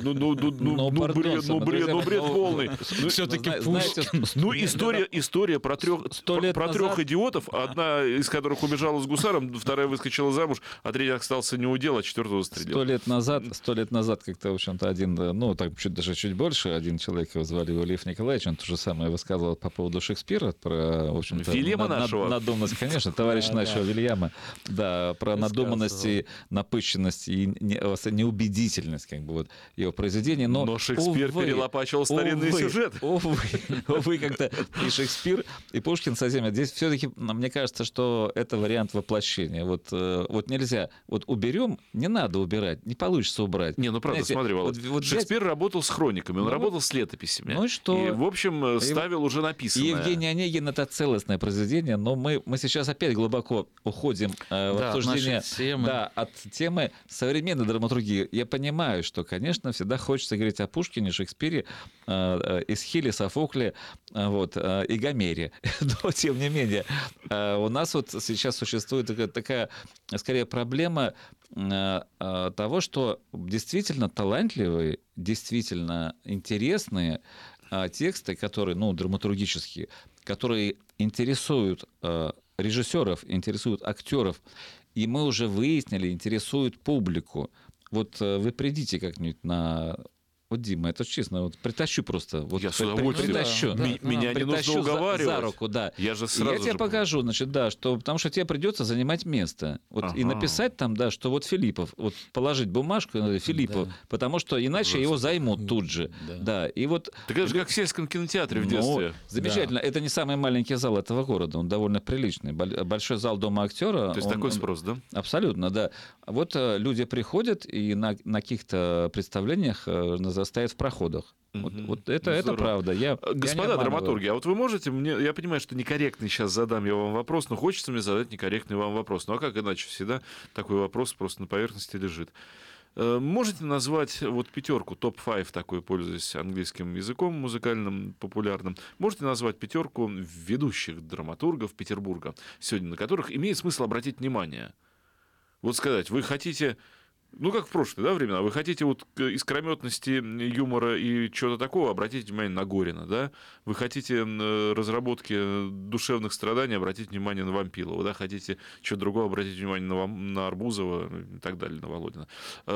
бред полный. Все-таки знаете, Пушкин. Ну, история про трех идиотов, одна из которых убежала с гусаром, вторая выскочила замуж, а третий остался неудел, а четвертого застрелил. 100 лет назад как-то, в общем-то, один, ну, так даже чуть больше, один человек, его звали Лев Николаевич, он то же самое высказывал по поводу Шекспира, про, в общем-то, Вильяма нашего. надуманность, конечно, товарищ нашего Вильяма, да, про надуманность и напыщенность и неубедительность, как бы, вот, его произведения. Но Шекспир перелопачивал старинный сюжет. Увы, как-то и Шекспир, и Пушкин совсем. Здесь все-таки, мне кажется, что это вариант воплощения. Вот нельзя. Вот уберем, не надо убирать, не получится убрать. Не, ну правда, смотри, вот Шекспир работал с хрониками, он работал с летописями. Ну и что? И, в общем, ставил уже написанное. И Евгений Онегин — это целостное произведение, но мы сейчас опять глубоко уходим в обсуждение от темы современной драматургии. Я понимаю, что, конечно, всегда хочется говорить о Пушкине, Шекспире, Эсхиле, Софокле, и Гомере. Но, тем не менее, у нас вот сейчас существует такая, скорее, проблема того, что действительно талантливые, действительно интересные тексты, которые, драматургические, которые интересуют режиссеров, интересуют актеров, и мы уже выяснили, интересуют публику. Вот вы придите как-нибудь на... Вот, Дима, это честно, притащу просто. Я с удовольствием. Притащу. Меня не нужно уговаривать. За руку, да. Я же сразу Я тебе покажу, потому что тебе придется занимать место. И написать там, что вот Филиппов, положить бумажку Филиппов, потому что иначе его займут тут же. Да. И вот... Так это же как в сельском кинотеатре в детстве. Замечательно. Это не самый маленький зал этого города, он довольно приличный. Большой зал Дома актера. То есть такой спрос, да? Абсолютно, да. Вот люди приходят и на каких-то представлениях стоят в проходах. Это правда. Господа драматурги, а вот вы можете мне... Я понимаю, что некорректный сейчас задам я вам вопрос, но хочется мне задать некорректный вам вопрос. Ну а как иначе? Всегда такой вопрос просто на поверхности лежит. Можете назвать пятерку, топ-5 такой, пользуясь английским языком музыкальным, популярным, можете назвать пятерку ведущих драматургов Петербурга сегодня, на которых имеет смысл обратить внимание? Вот сказать, вы хотите... как в прошлые времена, вы хотите искрометности юмора и чего-то такого, обратите внимание на Горина, да? Вы хотите разработки душевных страданий, обратите внимание на Вампилова, да? Хотите чего-то другого, обратите внимание на Арбузова и так далее, на Володина.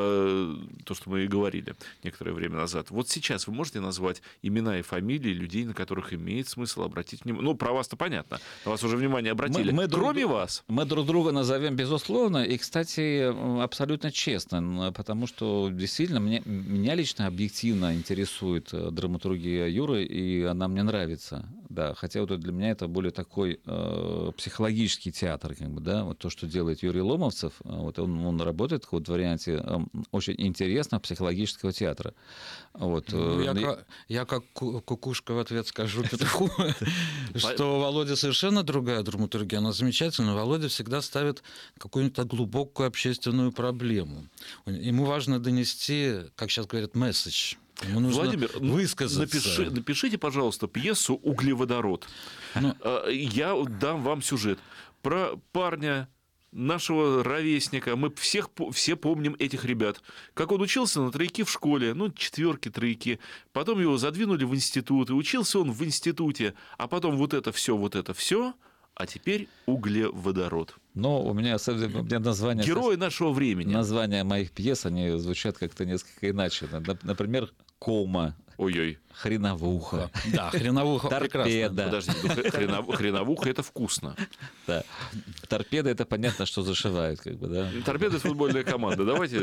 То, что мы и говорили некоторое время назад. Вот сейчас вы можете назвать имена и фамилии людей, на которых имеет смысл обратить внимание? Про вас-то понятно, на вас уже внимание обратили. Кроме вас. Мы друг друга назовем, безусловно, и, кстати, абсолютно честно. Потому что действительно меня лично объективно интересует драматургия Юры, и она мне нравится. Да, хотя для меня это более такой психологический театр, то, что делает Юрий Ломовцев, он работает в варианте очень интересного психологического театра. Я как кукушка в ответ скажу Петуху, что у Володи совершенно другая драматургия, она замечательная. Володя всегда ставит какую-нибудь глубокую общественную проблему. Ему важно донести, как сейчас говорят, месседж. Ему нужно Владимир, высказаться. Напишите, пожалуйста, пьесу «Углеводород». Я дам вам сюжет про парня, нашего ровесника. Мы все помним этих ребят. Как он учился на тройке в школе, четверки, тройки. Потом его задвинули в институт. И учился он в институте. А потом это все. А теперь углеводород. Но у меня название... Герои нашего времени. Названия моих пьес, они звучат как-то несколько иначе. Например, «Кома». Ой-ой. Хреновуха. Да, хреновуха прекрасно. Торпеда. Подождите, хреновуха — это вкусно. Да. Торпеда — это понятно, что зашивают, как бы, да. Торпеда — это футбольная команда. Давайте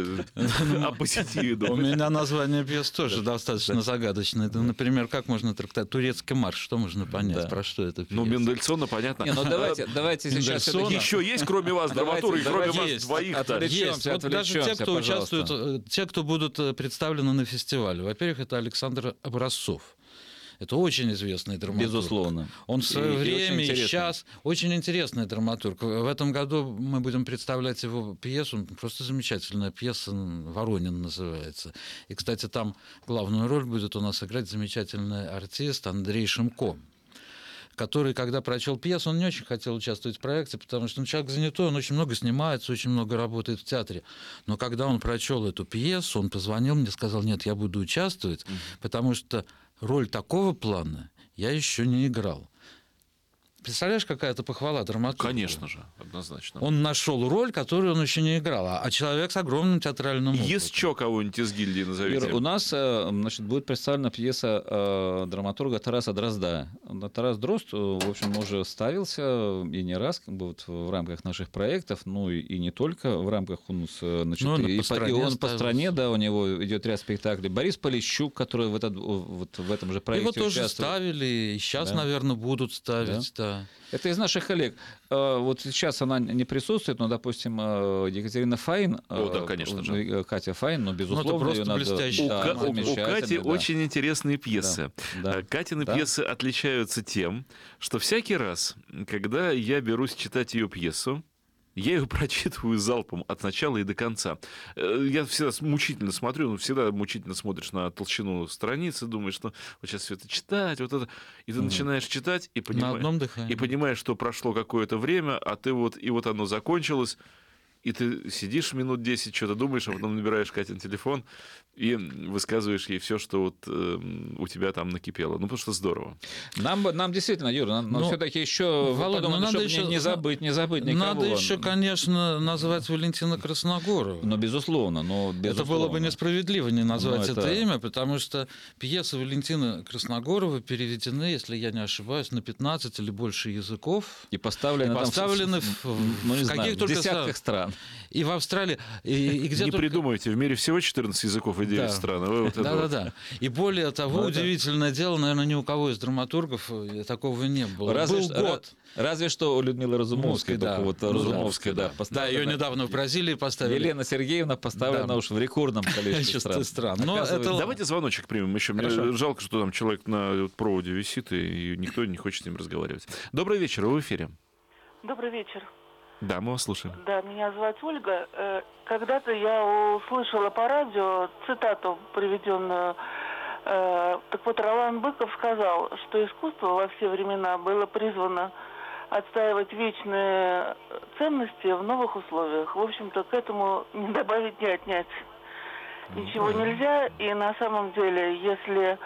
о позитиве У думать. меня название пьес тоже достаточно загадочное. Это, например, как можно трактовать турецкий марш? Что можно понять? Да. Про что это пьеса? Ну, Мендельсона, понятно. Не, ну давайте сейчас Мендельсона. Еще есть, кроме вас, драматурги, кроме вас Есть. двоих-то? Есть. Вот даже те, кто участвуют, те, кто будут представлены на фестивале. Во-первых, это Александр Образцов. Это очень известный драматург. Безусловно. Он в свое И время очень и интересный. сейчас очень интересный драматург. В этом году мы будем представлять его пьесу. Просто замечательная пьеса, «Воронин» называется. И, кстати, там главную роль будет у нас играть замечательный артист Андрей Шимко, который, когда прочел пьесу, он не очень хотел участвовать в проекте, потому что человек занятой, он очень много снимается, очень много работает в театре. Но когда он прочел эту пьесу, он позвонил мне, сказал: нет, я буду участвовать, потому что роль такого плана я еще не играл. Представляешь, какая-то похвала драматургу? Конечно же, однозначно. Он нашел роль, которую он еще не играл, а человек с огромным театральным опытом. Есть что кого-нибудь из гильдии назовите? Юр, у нас, значит, будет представлена пьеса драматурга Тараса Дрозда. Тарас Дрозд, в общем, уже ставился и не раз, как бы, вот, в рамках наших проектов, ну и не только в рамках у нас, значит, Ну, он и по стране, да, у него идет ряд спектаклей. Борис Полищук, который вот в этом же проекте Его тоже участвует. ставили, и сейчас, Да. наверное, будут ставить, да. Это из наших коллег. Вот сейчас она не присутствует, но, допустим, Екатерина Файн, О, да, конечно же. Катя Файн, но, безусловно, просто её надо- блестящий. да, У замечательно, Кати да. очень интересные пьесы. Да. Катины Да. пьесы отличаются тем, что всякий раз, когда я берусь читать ее пьесу, я ее прочитываю залпом от начала и до конца. Я всегда мучительно смотрю, ну, всегда мучительно смотришь на толщину страницы, думаешь, что вот сейчас все это читать, вот это. И ты начинаешь читать и На понимаешь, одном дыхании. и понимаешь, что прошло какое-то время, а ты вот, и вот оно закончилось, и ты сидишь минут 10, что-то думаешь, а потом набираешь Катин телефон и высказываешь ей все, что вот у тебя там накипело. Ну, потому что здорово. Нам действительно, Юра, нам Ну, все-таки еще Володь, подумать, надо чтобы еще- не забыть никого. Надо еще, конечно, назвать Валентина Красногорова. Но безусловно. Это было бы несправедливо не назвать Ну, это это- имя, потому что пьесы Валентины Красногоровой переведены, если я не ошибаюсь, на 15 или больше языков. И поставлены, там поставлены ну, не в знаю, каких в только десятках стран. И в Австралии, и где Не только... придумайте, в мире всего 14 языков и 9 Да. стран. А вы вот это вот. Да. И более того, Ну, это- удивительное дело, наверное, ни у кого из драматургов такого не было. Был год. Разве что у Людмилы Разумовской. Да. только вот Ну, Разумовской, да. Да, поставлена. ее недавно в Бразилии поставили. Елена Сергеевна поставлена Да. уж в рекордном количестве стран. стран. Но Оказывается, это- Давайте звоночек примем еще. Мне Хорошо. жалко, что там человек на проводе висит, и никто не хочет с ним разговаривать. Добрый вечер, вы в эфире. Добрый вечер. Да, мы вас слушаем. Да, меня зовут Ольга. Когда-то я услышала по радио цитату, приведенную. Так вот, Ролан Быков сказал, что искусство во все времена было призвано отстаивать вечные ценности в новых условиях. В общем-то, к этому не добавить, не отнять. Ничего нельзя, и на самом деле, если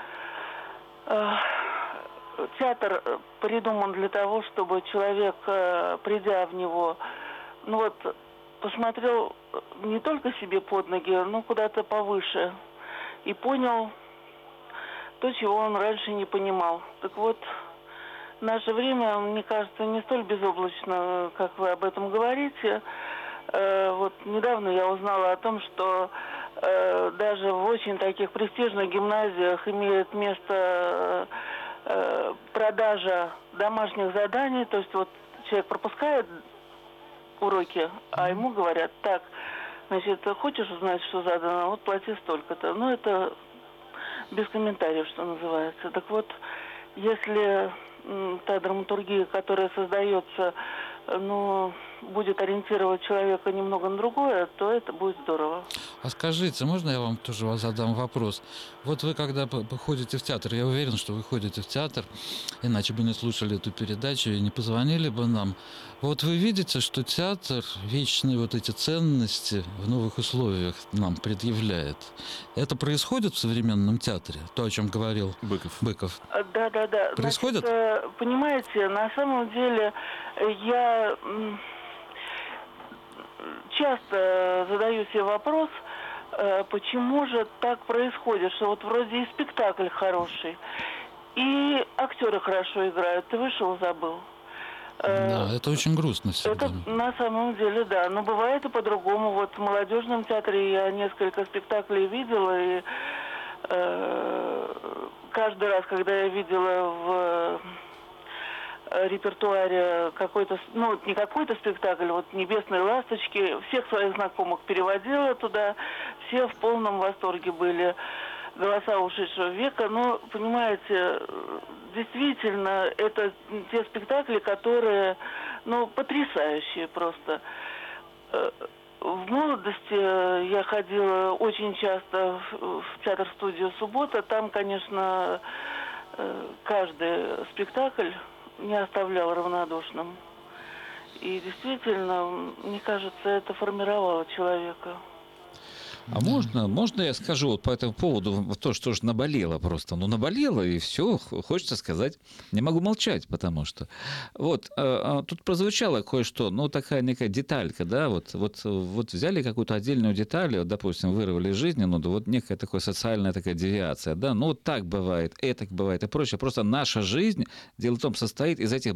театр придуман для того, чтобы человек, придя в него, ну вот, посмотрел не только себе под ноги, но куда-то повыше, и понял то, чего он раньше не понимал. Так вот, наше время, мне кажется, не столь безоблачно, как вы об этом говорите. Вот недавно я узнала о том, что даже в очень таких престижных гимназиях имеет место продажа домашних заданий. То есть вот человек пропускает уроки, а ему говорят: так, значит, хочешь узнать, что задано, вот плати столько-то. Ну, это без комментариев, что называется. Так вот, если та драматургия, которая создается, ну, будет ориентировать человека немного на другое, то это будет здорово. А скажите, можно я вам тоже задам вопрос? Вот вы, когда ходите в театр, я уверен, что вы ходите в театр, иначе бы не слушали эту передачу и не позвонили бы нам. Вот вы видите, что театр вечные вот эти ценности в новых условиях нам предъявляет. Это происходит в современном театре? То, о чем говорил Быков. Да. Происходит? Значит, понимаете, на самом деле я часто задаю себе вопрос, почему же так происходит, что вот вроде и спектакль хороший, и актеры хорошо играют, ты вышел, забыл. Да, это очень грустно всегда. Это на самом деле, да. Но бывает и по-другому. Вот в молодежном театре я несколько спектаклей видела, и каждый раз, когда я видела в репертуаре какой-то, ну, не какой-то спектакль, вот «Небесные ласточки», всех своих знакомых переводила туда, все в полном восторге были. «Голоса ушедшего века», но, понимаете, действительно, это те спектакли, которые, ну, потрясающие просто. В молодости я ходила очень часто в театр-студию «Суббота». Там, конечно, каждый спектакль не оставлял равнодушным. И действительно, мне кажется, это формировало человека. А можно я скажу вот по этому поводу то, что же наболело просто? Ну, наболело, и все, хочется сказать. Не могу молчать, потому что... Вот, тут прозвучало кое-что, ну, такая некая деталька, да, вот взяли какую-то отдельную деталь, вот, допустим, вырвали из жизни, ну, вот некая такая социальная такая девиация, да, ну, вот так бывает, этак бывает и прочее. Просто наша жизнь, дело в том, состоит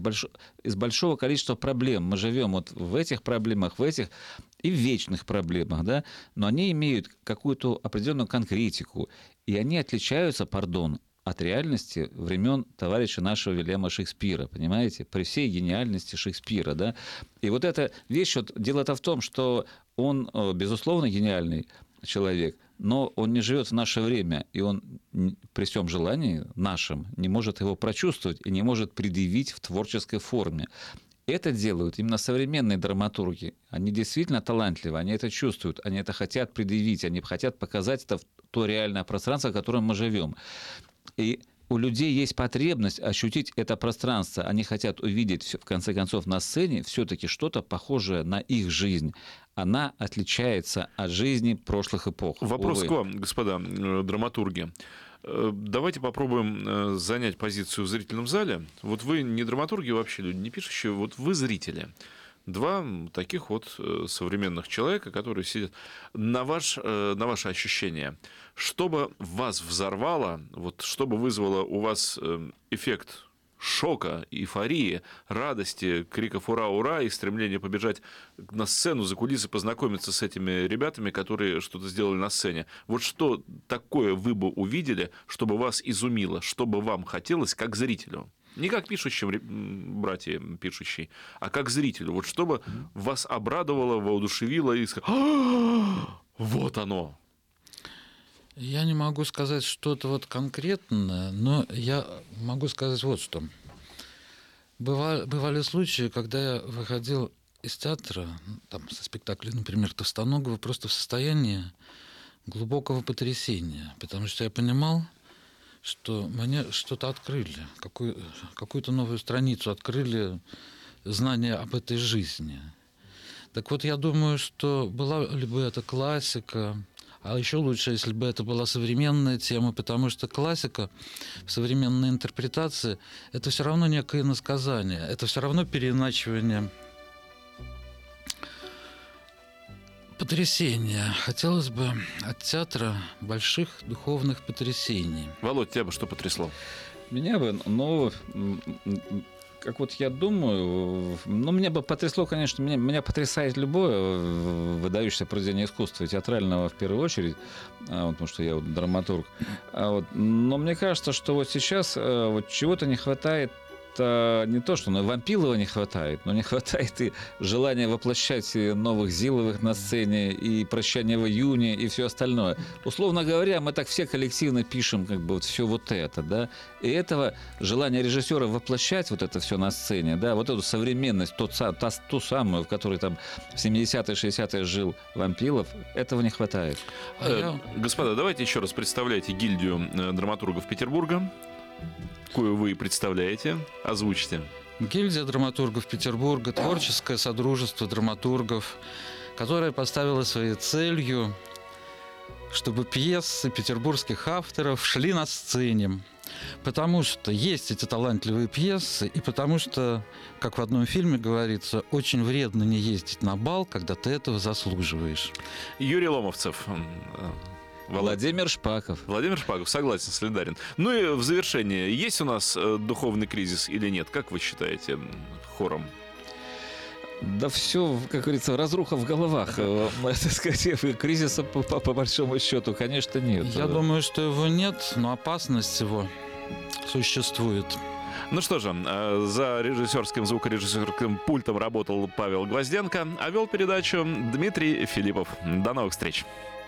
из большого количества проблем. Мы живем вот в этих проблемах, в этих и в вечных проблемах, да, но они имеют какую-то определенную конкретику, и они отличаются, от реальности времен товарища нашего Вильяма Шекспира, понимаете, при всей гениальности Шекспира, да. И вот эта вещь, вот, дело-то в том, что он, безусловно, гениальный человек, но он не живет в наше время, и он при всем желании нашем не может его прочувствовать и не может предъявить в творческой форме. Это делают именно современные драматурги. Они действительно талантливы, они это чувствуют, они это хотят предъявить, они хотят показать это в то реальное пространство, в котором мы живем. И у людей есть потребность ощутить это пространство. Они хотят увидеть, в конце концов, на сцене все-таки что-то похожее на их жизнь. Она отличается от жизни прошлых эпох. Вопрос к вам, господа драматурги. Давайте попробуем занять позицию в зрительном зале. Вот вы не драматурги вообще, люди не пишущие, вот вы зрители. Два таких вот современных человека, которые сидят. На ваши ощущения, что бы вас взорвало, вот, что бы вызвало у вас эффект шока, эйфории, радости, криков «Ура, ура!» и стремления побежать на сцену, за кулисы, познакомиться с этими ребятами, которые что-то сделали на сцене. Вот что такое вы бы увидели, чтобы вас изумило, что бы вам хотелось как зрителю? Не как пишущим, братья пишущий, а как зрителю. Вот чтобы вас обрадовало, воодушевило и сказать: вот оно. Я не могу сказать что-то вот конкретное, но я могу сказать вот что. Бывали случаи, когда я выходил из театра, там, со спектакля, например, Товстоногова, просто в состоянии глубокого потрясения, потому что я понимал, что мне что-то открыли, какую-то новую страницу открыли, знания об этой жизни. Так вот, я думаю, что была ли бы это классика, а еще лучше, если бы это была современная тема, потому что классика в современной интерпретации – это все равно некое иносказание, это все равно переиначивание потрясения. Хотелось бы от театра больших духовных потрясений. Володь, тебя бы что потрясло? Меня бы, как вот я думаю, меня бы потрясло, конечно, меня потрясает любое выдающееся произведение искусства, театрального в первую очередь, потому что я вот драматург. Но мне кажется, что вот сейчас вот чего-то не хватает. Не то, что Вампилова не хватает, но не хватает и желания воплощать новых Зиловых на сцене, и «Прощание в июне», и все остальное. Условно говоря, мы так все коллективно пишем как бы вот все вот это, да, и этого желания режиссера воплощать вот это все на сцене, да, вот эту современность, ту самую, в которой там в 70-е, 60-е жил Вампилов, этого не хватает. Господа, давайте еще раз представляйте гильдию драматургов Петербурга, какую вы представляете, озвучьте. Гильдия драматургов Петербурга, творческое содружество драматургов, которое поставило своей целью, чтобы пьесы петербургских авторов шли на сцене. Потому что есть эти талантливые пьесы, и потому что, как в одном фильме говорится, очень вредно не ездить на бал, когда ты этого заслуживаешь. Юрий Ломовцев. Владимир Шпаков. Владимир Шпаков, согласен, солидарен. Ну и в завершение, есть у нас духовный кризис или нет? Как вы считаете, хором? Да все, как говорится, разруха в головах. Кризиса, по большому счету, конечно, нет. Я думаю, что его нет, но опасность его существует. Ну что же, за режиссерским, звукорежиссерским пультом работал Павел Гвозденко, а вел передачу Дмитрий Филиппов. До новых встреч.